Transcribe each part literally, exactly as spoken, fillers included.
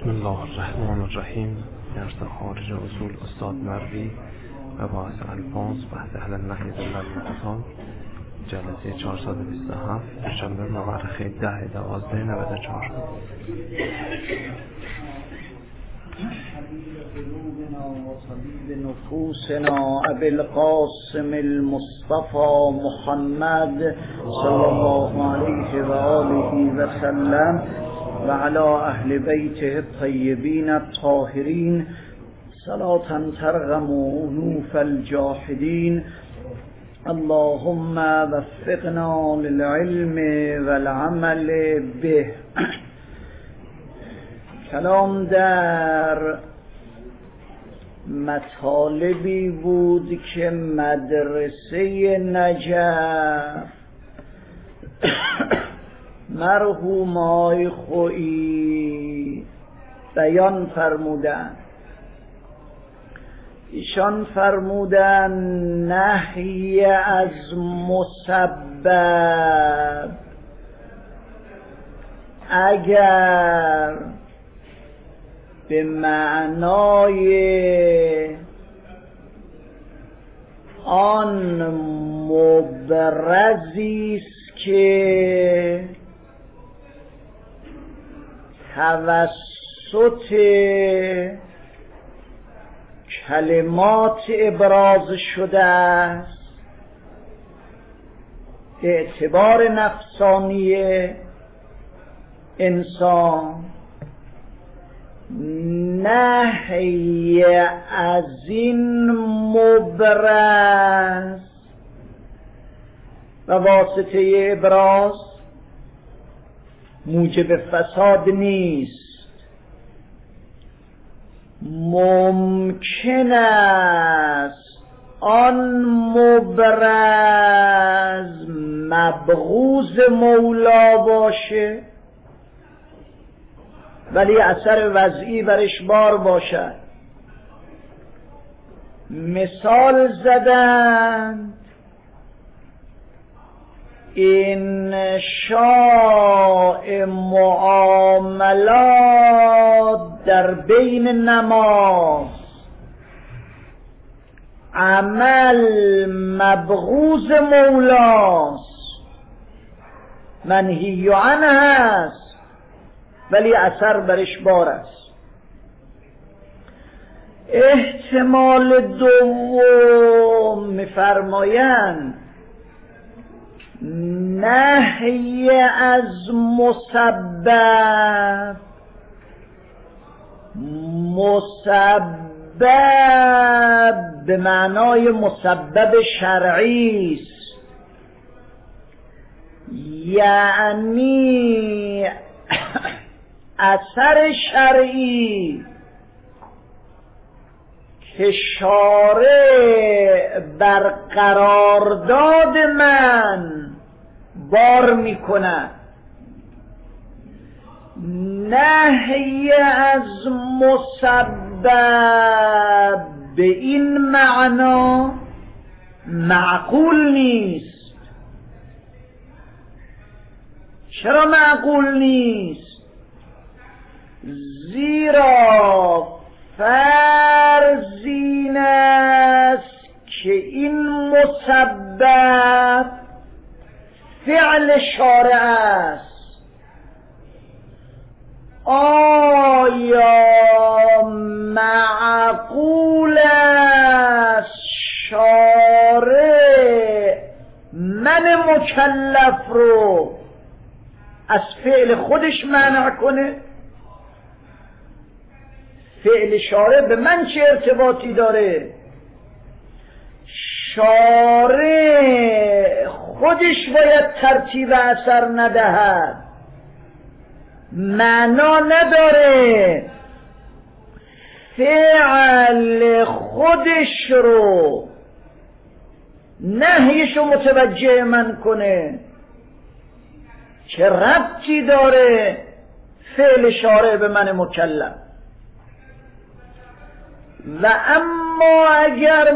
بسم الله الرحمن الرحیم. درس خارج اصول استاد مروی و باعث الفاظ بحث اهل النحی ضمن المعتاد، جلسه چهارصد و بیست و هفت، دوشنبه مورخه ده دوازده نود و چهار. وطبيب نفوسنا أبي القاسم المصطفى محمد صلى الله عليه وآله وسلم وعلى أهل بيته الطيبين الطاهرين صلاة ترغم أنوف الجاحدين. اللهم وفقنا للعلم والعمل به. کلام در مطالبی بود که مدرسه نجف مرحومای خویی بیان فرمودن. ایشان فرمودن نهی از مسبب اگر به معنای آن مبرزی است که توسط کلمات ابراز شده است، اعتبار نفسانی انسان، نهی از این مبرز و واسطه ابراز موجب فساد نیست. ممکن است آن مبرز مبغوض مولا باشه ولی اثر وضعی برش بار باشد. مثال زدن انشاء معاملات در بین نماز عمل مبغوض مولاست، منهی عنه است ولی اثر برش بار است. احتمال دوم می‌فرمایند نهی از مسبب، مسبب به معنای مسبب شرعی است، یعنی اثر شرعی که شارع بر قرارداد من بار میکنه. نهی از مسبب به این معنا معقول نیست. چرا معقول نیست؟ زیرا فرض این است که این مسبب فعل شارع است. آیا معقول است شارع من مکلف رو از فعل خودش منع کنه؟ فعل شارع به من چه ارتباطی داره؟ شارع خودش باید ترتیب اثر ندهد، معنا نداره فعل خودش رو نهیش رو متوجه من کنه. چه ربطی داره فعل شارع به من مکلف؟ و اما اگر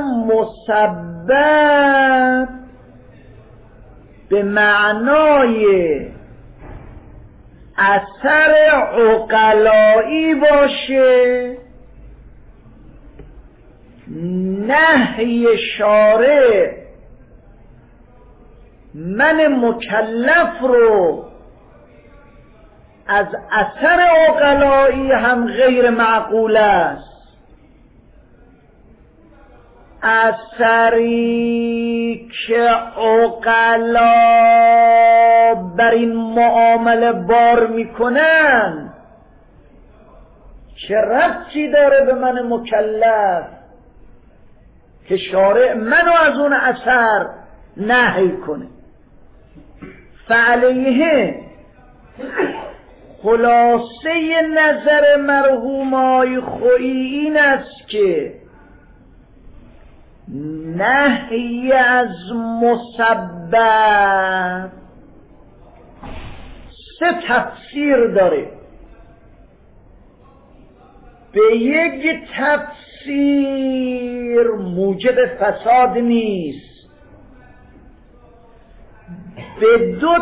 مسبب به معنای اثر عقلایی باشه، نهی شارع من مکلف رو از اثر عقلایی هم غیر معقول است. اثری که عقلا بر این معامله بار میکنن چه ربطی داره به من مکلف که شارع منو از اون اثر نهی کنه؟ فعلیه خلاصه نظر مرحوم آقای خویی این است که نهی از مسبب سه تفسیر داره. به یک تفسیر موجب فساد نیست، به دو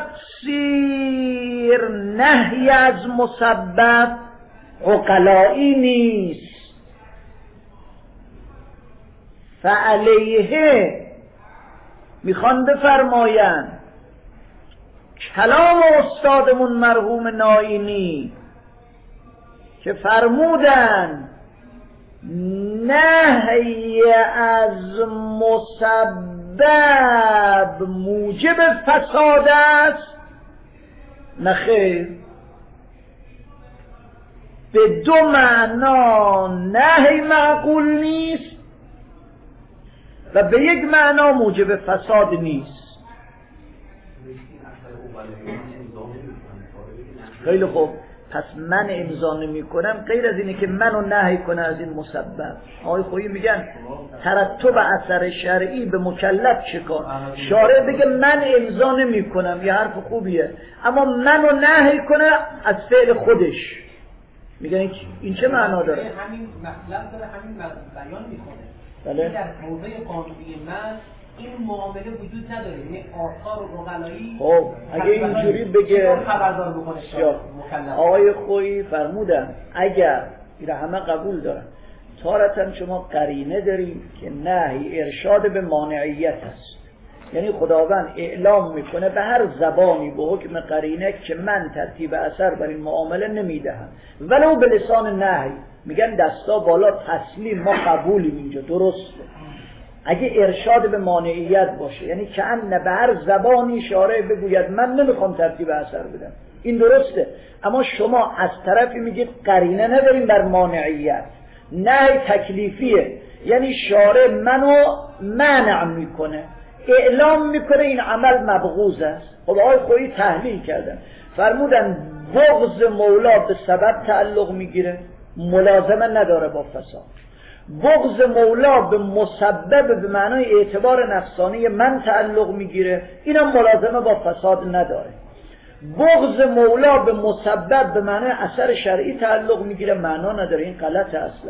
تفسیر نهی از مسبب عقلایی نیست. فعلیه میخوان بفرمایند کلام استادمون مرحوم ناینی که فرمودن نهی از مسبب موجب فساد است، نخیر، به دو معنا نهی معقول نیست و به یک معنا موجب فساد نیست. خیلی خوب، پس من امضا نمی کنم غیر از اینه که منو نهی کنه از این مسبب. آقای خویی میگن ترتب اثر شرعی به مکلف چیکار؟ شارع بگه من امضا نمی کنم، یه حرف خوبیه، اما منو نهی کنه از فعل خودش. میگن این چه معنا داره؟ همین مطلب داره، همین بیان میکنه. بله. در حوزه قانونی من این معامله وجود نداره، یعنی آثار و عقلایی. خب اگه اینجوری بگه خبردار بکنه مکلف. آقای خویی فرمودن اگر این همه قبول دارن، تارتاً شما قرینه دارید که نهی ارشاد به مانعیت است، یعنی خداوند اعلام میکنه به هر زبانی به حکم قرینه که من ترتیب اثر بر این معامله نمیدهم، ولو به لسان نهی. میگن دستا بالا تسلیم، ما قبولیم، اینجا درسته. اگه ارشاد به مانعیت باشه، یعنی که ان به هر زبانی شارع بگوید من نمیخوام ترتیب اثر بدم، این درسته. اما شما از طرفی میگید قرینه نداریم بر مانعیت، نهی تکلیفیه، یعنی شارع منو منع میکنه، اعلام میکنه این عمل مبغوض است. خب آقای خویی تحلیل کردن، فرمودن بغض مولا به سبب تعلق میگیره، ملازمه نداره با فساد. بغض مولا به مسبب به معنای اعتبار نفسانی من تعلق میگیره، اینم ملازمه با فساد نداره. بغض مولا به مسبب به معنای اثر شرعی تعلق میگیره، معنا نداره، این غلطه اصلا.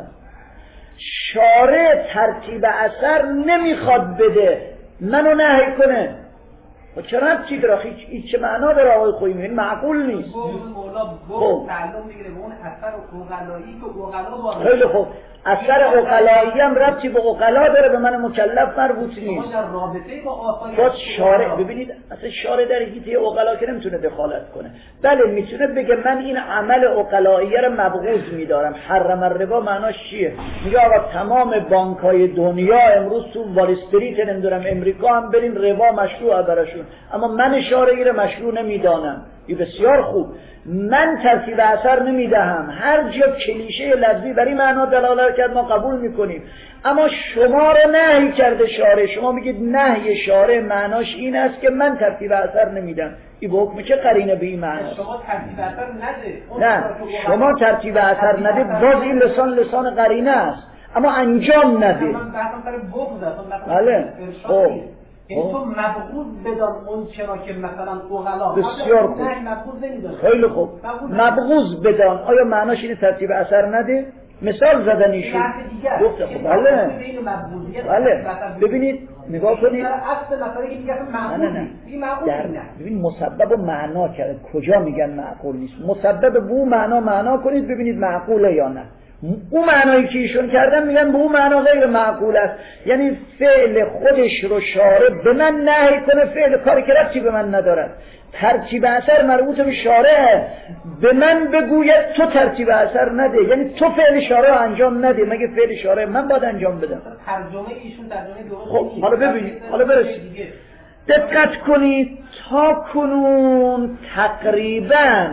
شارع ترتیب اثر نمیخواد بده، منو نهی کنه. و چرا چی داره؟ هیچ چه معنا داره آقای خویی؟ این معقول نیست. بغض مولا بغض تعلق میگیره به اون اثر عقلایی که عقلا با. خیلی خوب، اثر عقلایی هم ربطی به عقلا داره، به من مکلف مربوط نیست. در رابطه با آثار باز شارع، ببینید اصلا شارع در حیطه عقلا که نمیتونه دخالت کنه. بله میتونه بگه من این عمل عقلایی رو مبغوض میدارم. حرم الربا معناش چیه؟ میگه آقا تمام بانک‌های دنیا امروز تو وال استریت نمیدونم امریکا هم بریم ربا مشروعه براشون، اما من شارعی رو مشروع نمیدانم. این بسیار خوب، من ترتیب اثر نمیدهم. هر جا کلیشه لفظی برای معنا دلالت کرد ما قبول میکنیم، اما شما رو نهی کرده شارع. شما میگید نهی شارع معناش این است که من ترتیب اثر نمیدم. این به حکم چه قرینه به این معنی؟ شما ترتیب اثر نده. نه، شما ترتیب اثر نده، باز این لسان لسان قرینه است، اما انجام نده. من بحثم سر بغض است. بله. خب این تو مبغوض بدان اون چرا که مثلا عقلا بسیار خوب، نه مبغوض نمیدونه. خیلی خوب، مبغوض بدان. آیا معناش اینه ترتیب اثر نده؟ مثال زدن ایشون گفت خب بله بله ببینید نگاه کنید نه نه نه در ببین مسبب و معنا کرد کجا میگن معقول نیست مسبب به اون معنا معنا کنید ببینید معقوله یا نه اون معنایی که ایشون کردن میگن به اون معنا غیر معقول است یعنی فعل خودش رو شارع به من نهی کنه فعل کاری که ربطی به من ندارد ترتیب اثر مربوط به شارع به من بگوید تو ترتیب اثر نده یعنی تو فعل شارع انجام نده مگه فعل شارع من باید انجام بدم ترجمه ایشون ترجمه درست خب حالا ببینید حالا برسید دقت کنید تا کنون تقریباً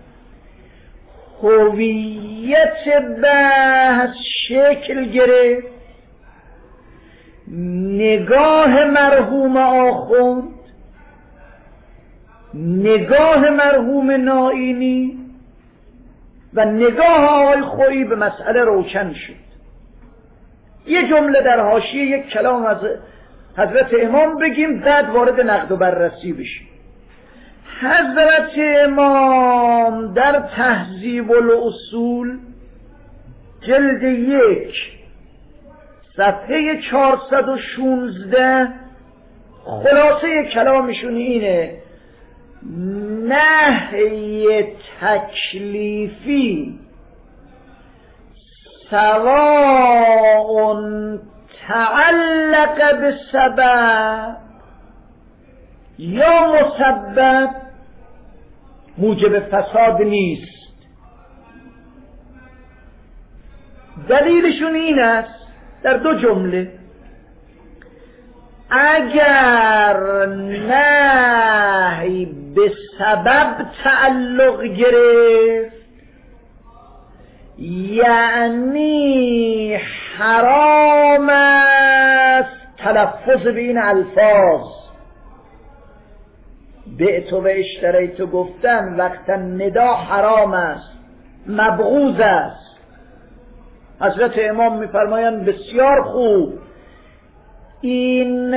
هویت بحث شکل گرفت نگاه مرحوم آخوند نگاه مرحوم نائینی و نگاه آقای خویی به مسئله روشن شد یه جمله در حاشیه یک کلام از حضرت امام بگیم بعد وارد نقد و بررسی بشیم حضرت امام در تهذیب الاصول جلد یک صفحه چهارصد و شانزده خلاصه کلامشون اینه نهی تکلیفی سواء تعلق به سبب یا مسبب موجب فساد نیست دلیلشون این است در دو جمله اگر نهی به سبب تعلق گرفت یعنی حرام است تلفظ به این الفاظ بعت و اشتریت گفتن وقتا ندا حرام است مبغوض است حضرت امام میفرمایند بسیار خوب این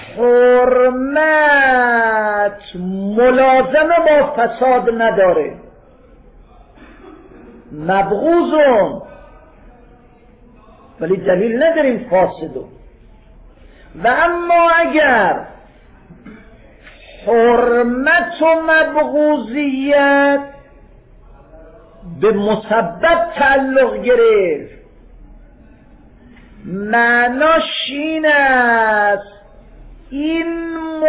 حرمت ملازمه با فساد نداره مبغوضون ولی دلیل نداریم فاسدو و اما اگر حرمت و مبغوضیت به مسبب تعلق گرفت معناش این است این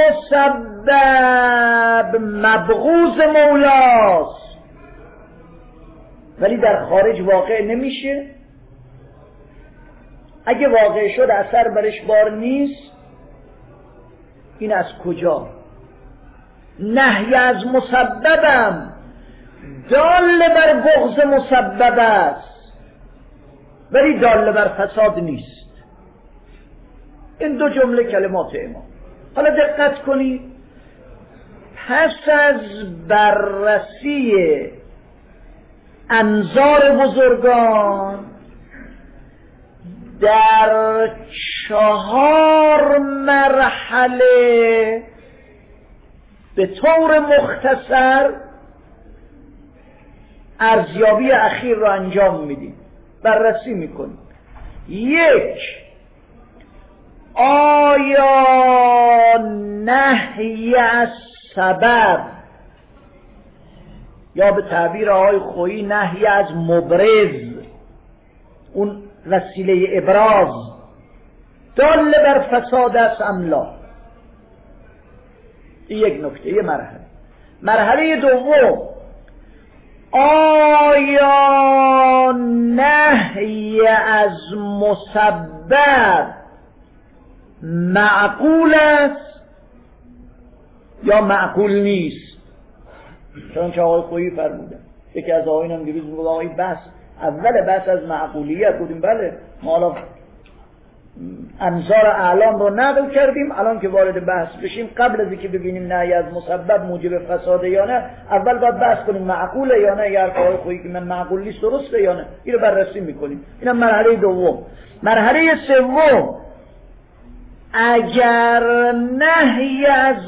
مسبب مبغوض مولاست ولی در خارج واقع نمیشه اگه واقع شد اثر برش بار نیست این از کجا نهی از مسببم دال بر بغض مسبب است ولی دال بر فساد نیست این دو جمله کلمات امام حالا دقت کنید پس از بررسی انظار بزرگان در چهار مرحله به طور مختصر ارزیابی اخیر رو انجام میدیم بررسی میکنیم یک آیا نهی از سبب یا به تعبیر آقای خویی نهی از مبرز اون وسیله ابراز دال بر فساد است ام لا یک نکته یه مرحله مرحله دوم آیا نهی از مسبب معقول است یا معقول نیست چون آقای خویی فرمودن یکی از آقایون هم دیروز میگه آقای بحث اول بحث از معقولیت بودیم بله ما حالا انظار اعلام رو نقل کردیم الان که وارد بحث بشیم قبل از اینکه ببینیم نهی از مسبب موجب فساده یا نه اول باید بحث کنیم معقوله یا نه یا آقای خویی که من معقول نیست درسته یا نه اینو بررسی میکنیم اینم مرحله دوم مرحله سوم اگر نهی از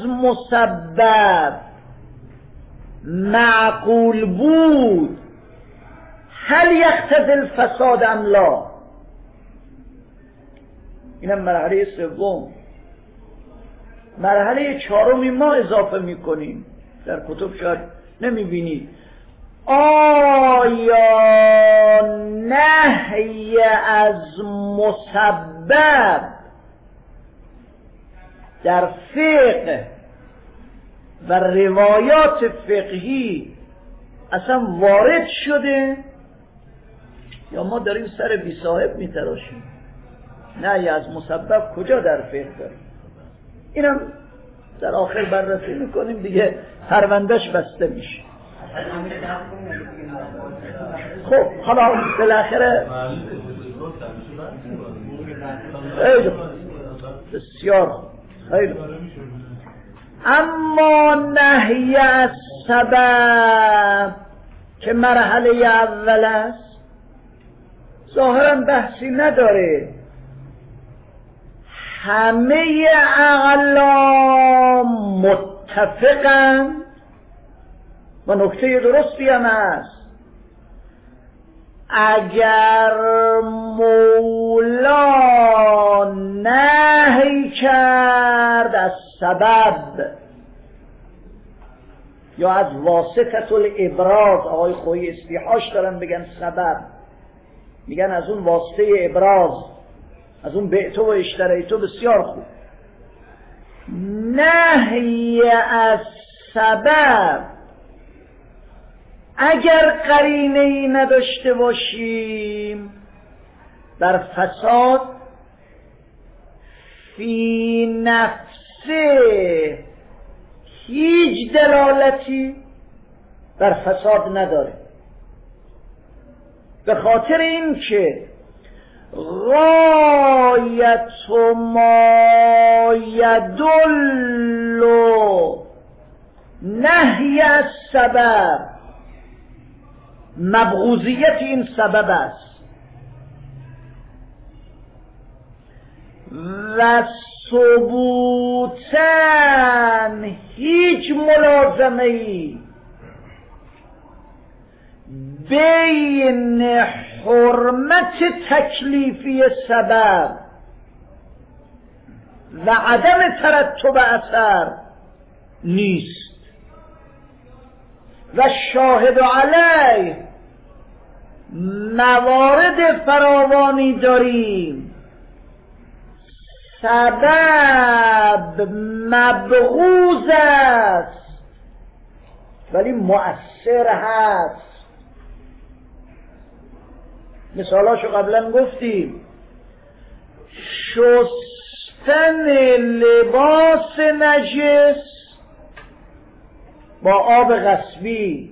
مسبب معقول بود هل یقتضی الفساد ام لا؟ اینم مرحله سوم. مرحله چهارمی ما اضافه میکنیم، در کتب شاید نمیبینید. آیا نهی از مسبب در فقه و روایات فقهی اصلا وارد شده یا ما داریم سر بی صاحب میتراشیم؟ نهی از مسبب کجا در فقه داریم؟ اینم در آخر بررسی میکنیم دیگه، پروندهش بسته میشه. خب حالا بالاخره خیلی بسیار خیلی. اما نهی از سبب که مرحله اول است ظاهرا بحثی نداره، همه اقلام متفقن و نکته درستی هم است. اگر مولا نهی کرد از سبب یا از واسطه الابراز، آقای خویی استیحاش دارن بگن سبب، میگن از اون واسطه ابراز، از اون بعتو و اشتریتو، بسیار خوب. نهی از سبب اگر قرینه ای نداشته باشیم در فساد فی نفسه هیچ دلالتی بر فساد نداره، به خاطر این که غایت ما یدل نهی از سبب مبغوضیت این سبب است و ثبوتاً هیچ ملازمه‌ای بین حرمت تکلیفی سبب و عدم ترتب اثر نیست. و شاهد علیه موارد فراوانی داریم سبب مبغوض است ولی مؤثر هست. مثالاشو قبلا گفتیم، شستن لباس نجس با آب غصبی،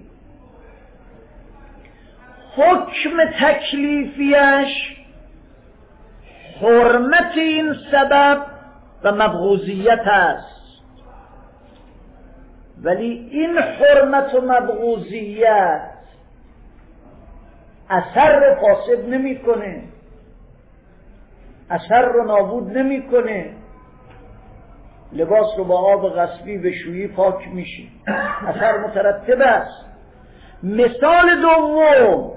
حکم تکلیفیش حرمت این سبب و مبغوضیت است، ولی این حرمت و مبغوضیت اثر رو فاسد نمی کنه، اثر رو نابود نمی کنه. لباس رو با آب غصبی بشویی پاک میشی، اثر مترتب است. مثال دوم،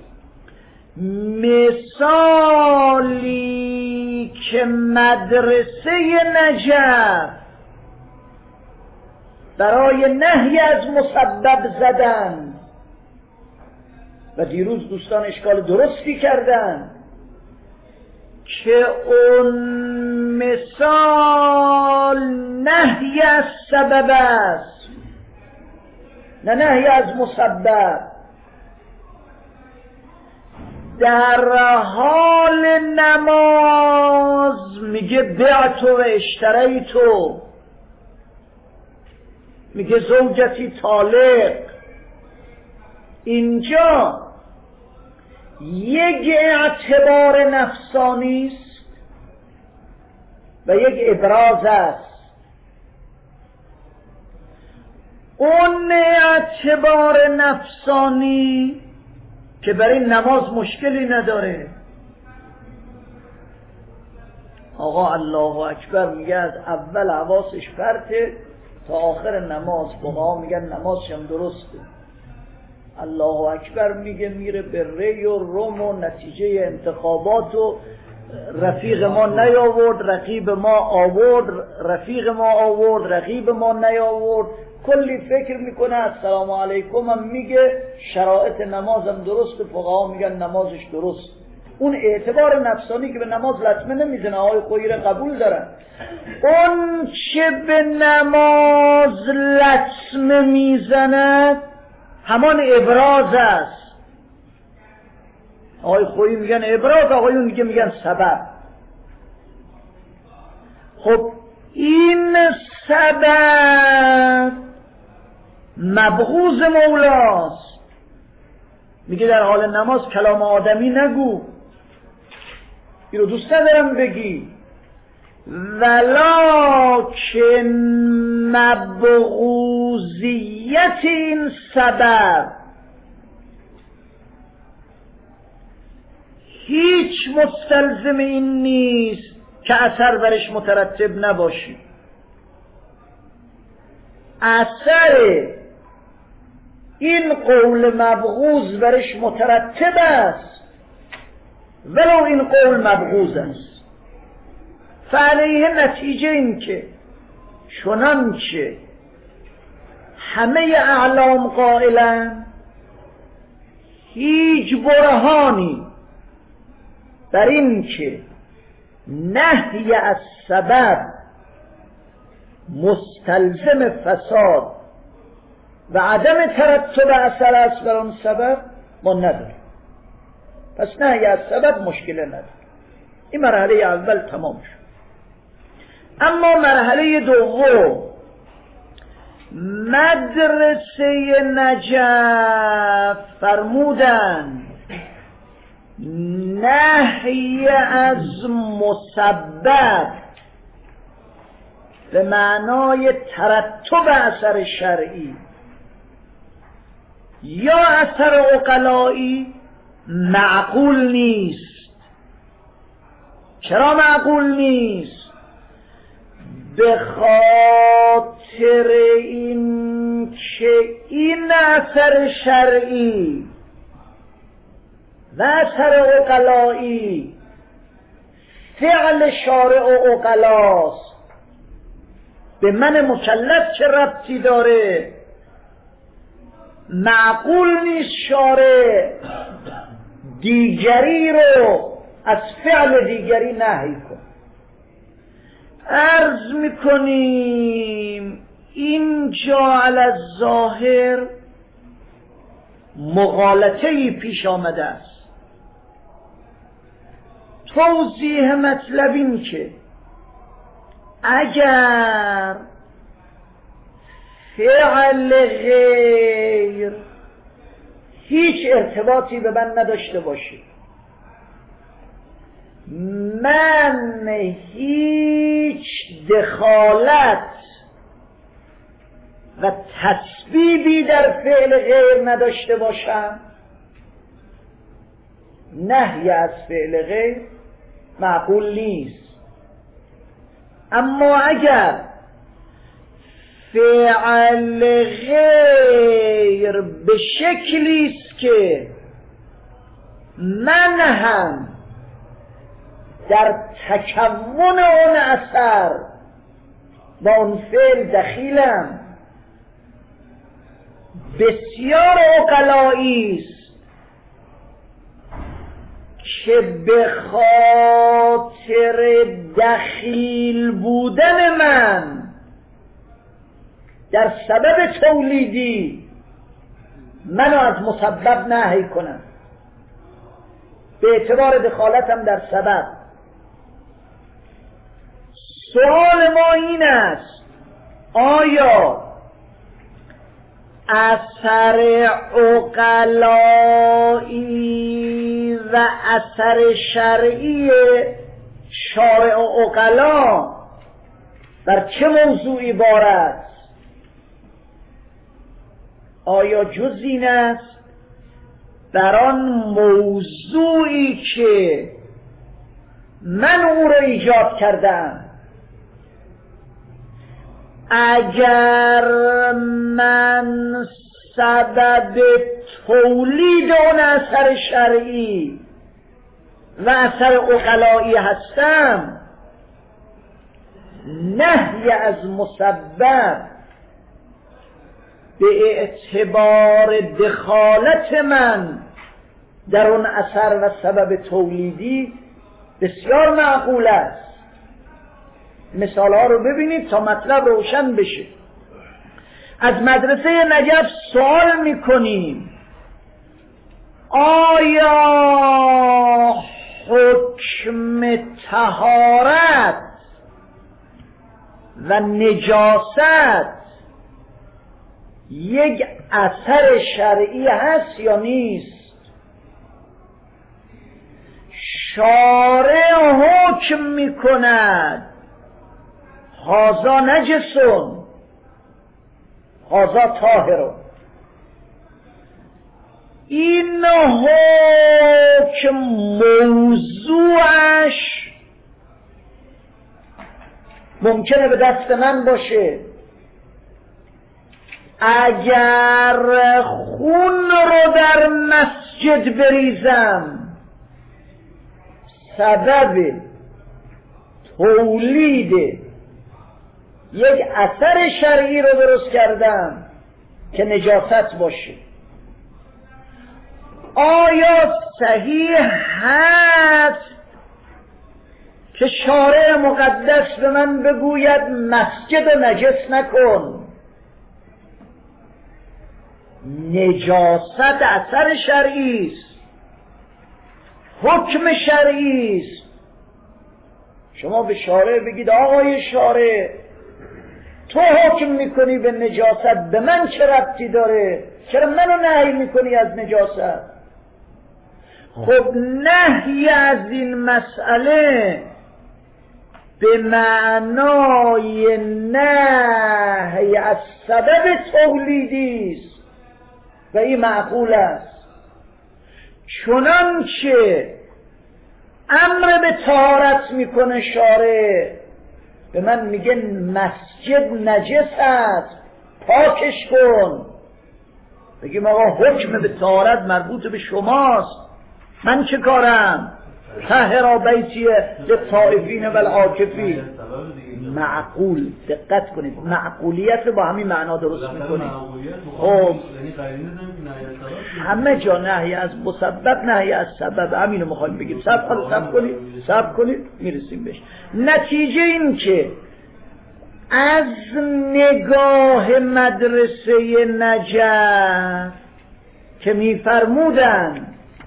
مثالی که مدرسه نجف برای نهی از مسبب زدن و دیروز دوستان اشکال درستی کردن که اون مثال نهی از سبب است نه نهی از مسبب. در حال نماز میگه بعتو و اشتریتو، میگه زوجتی طالق. اینجا یک اعتبار نفسانی است و یک ابراز است. اون اعتبار نفسانی که برای نماز مشکلی نداره، آقا الله اکبر میگه از اول حواسش پرته تا آخر نماز، فقها میگن نمازش هم درسته. الله اکبر میگه، میره به ری و روم و نتیجه انتخابات و رفیق ما نیاورد، رقیب ما آورد، رفیق ما آورد، رقیب ما نیاورد، کلی فکر میکنه. السلام علیکم هم میگه، شرایط نمازم درسته، فقها میگن نمازش درست. اون اعتبار نفسانی که به نماز لطمه نمیزنه، آقای خویی را قبول دارن. اون چه به نماز لطمه میزند همان ابراز است. آقای خویی میگن ابراز، آقایون میگه میگن سبب. خب این سبب مبغوض مولاست. میگه در حال نماز کلام آدمی نگو، این رو دوست ندارم بگی. ولکن مبغوضیت این سبب هیچ مستلزم این نیست که اثر برش مترتب نباشی. اثر این قول مبغوض برش مترتب است، ولو این قول مبغوض است. فعلیه نتیجه این که چنانچه همه اعلام قائلن هیچ برهانی بر این که نهی از سبب مستلزم فساد و عدم ترتب اثر است بر آن سبب ما نداریم. پس نهی از سبب مشکل نداره. این مرحله اول تمام شد. اما مرحله دوم، مدرسه نجف فرمودند نهی از مسبب به معنای ترتب اثر شرعی یا اثر عقلایی معقول نیست. چرا معقول نیست؟ به خاطر این که این اثر شرعی و اثر عقلایی فعل شارع و عقلاست. به من مکلف چه ربطی داره؟ معقول نیست شارع دیگری رو از فعل دیگری نهی کن. عرض میکنیم اینجا علی الظاهر مغالطه‌ای پیش آمده است. توضیح مطلب این که اگر فعل غیر هیچ ارتباطی به من نداشته باشه، من هیچ دخالت و تسبیبی در فعل غیر نداشته باشم، نهی از فعل غیر معقول نیست. اما اگر فعل غیر به شکلی است که من هم در تکون اون اثر با اون فعل دخیلم، بسیار عقلایی است که به خاطر دخیل بودن من در سبب تولیدی منو از مسبب نهی کنم به اعتبار دخالتم در سبب. سوال ما این است آیا اثر عقلایی و اثر شرعی شارع و عقلا بر چه موضوعی بارد؟ آیا جز این است بر آن موضوعی که من او را ایجاد کردم؟ اگر من سبب تولید اون اثر شرعی و اثر عقلایی هستم، نهی از مسبب به اعتبار دخالت من در اون اثر و سبب تولیدی بسیار معقول است. مثال ها رو ببینید تا مطلب روشن بشه. از مدرسه نجف سوال میکنیم آیا حکم طهارت و نجاست یک اثر شرعی هست یا نیست؟ شارع حکم میکند هذا نجسون هذا طاهرون. این حکم موضوعش ممکنه به دست من باشه. اگر خون رو در مسجد بریزم سبب تولید یک اثر شرعی رو درست کردم که نجاست باشه. آیا صحیح هست که شارع مقدس به من بگوید مسجد رو نجس نکن؟ نجاست اثر شرعی است، حکم شرعی است. شما به شارع بگید آقای شارع تو حکم میکنی به نجاست، به من چه ربطی داره؟ چرا منو نهی میکنی از نجاست؟ خب نهی از این مسئله به معنای نهی از سبب تولیدی است و این معقول است. چنانچه امر به طهارت میکنه شارع، به من میگه مسجد نجس است پاکش کن، بگیم آقا حکم به طهارت مربوط به شماست، من چه کارم؟ طهر بیتی للطائفین و العاکفین. معقول، دقت کنید، معقولیت رو با همین معنا درست میکنید. خب همه جا نهی از مسبب نهی از سبب، همینو میخوایم بگیم. صبر کنید صبر کنید صبر کنید میرسیم بهش. نتیجه این که از نگاه مدرسه نجف که میفرمودن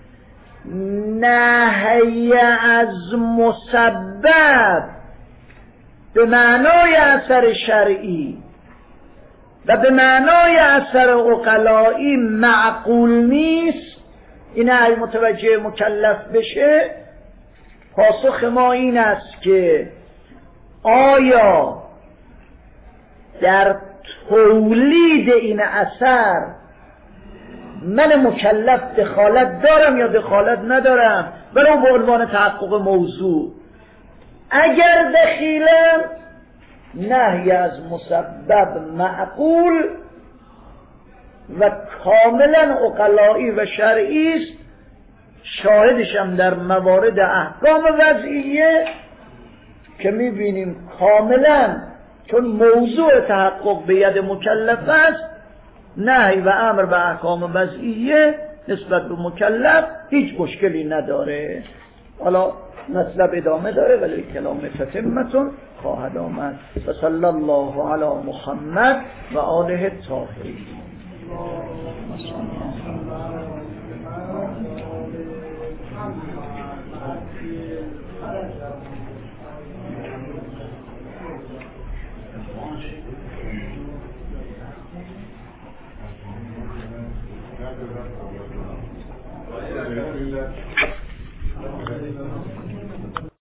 نهی از مسبب به معنای اثر شرعی و به معنای اثر عقلایی معقول نیست، این اگه متوجه مکلف بشه، پاسخ ما این است که آیا در تولید این اثر من مکلف دخالت دارم یا دخالت ندارم؟ برای به عنوان تحقق موضوع اگر دخیلم، نهی از مسبب معقول و کاملا عقلایی و شرعی است. شاهدشم در موارد احکام وضعیه که میبینیم کاملا چون موضوع تحقق به ید مکلف است، نهی و امر به احکام وضعیه نسبت به مکلف هیچ مشکلی نداره. حالا مطلب ادامه داره ولی کلام تتمتون خواهد آمد. و صلی الله علی محمد و آله الطاهرین. Thank you.